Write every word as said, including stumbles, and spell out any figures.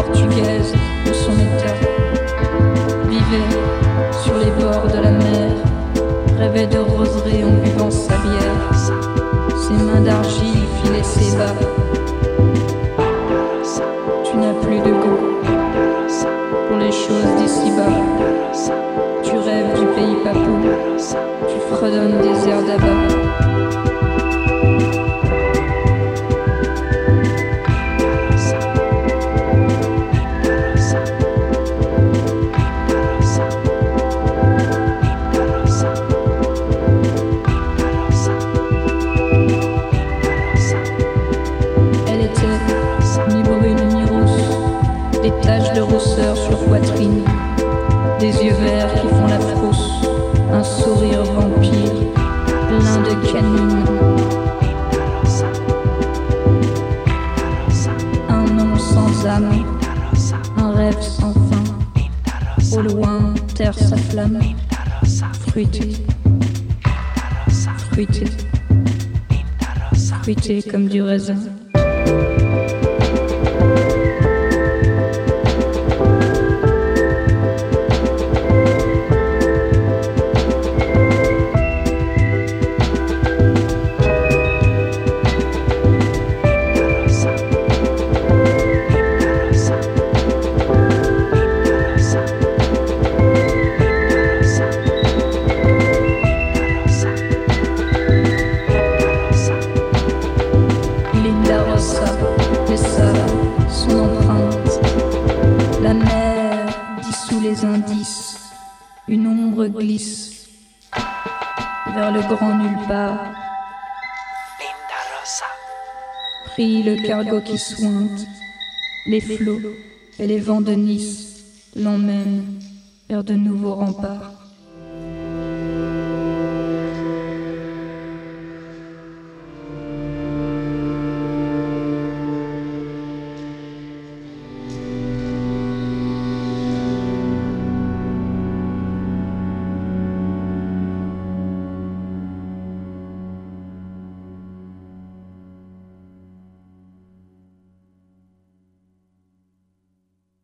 portugaise de son état, vivait sur les bords de la mer, rêvait de roseraie en buvant sa bière, ses mains d'argile filaient ses bas. Tu n'as plus de goût pour les choses d'ici-bas. Tu rêves du pays papou, tu fredonnes des airs d'abat. Des taches de rousseur sur poitrine, des yeux verts qui font la frousse, un sourire vampire plein de canines. Un nom sans âme, un rêve sans fin, au loin terre sa flamme, fruité, fruité, fruité comme du raisin. Son empreinte, la mer dissout les indices, une ombre glisse vers le grand nulle part. Prie le cargo qui sointe, les flots et les vents de Nice l'emmènent vers de nouveaux remparts.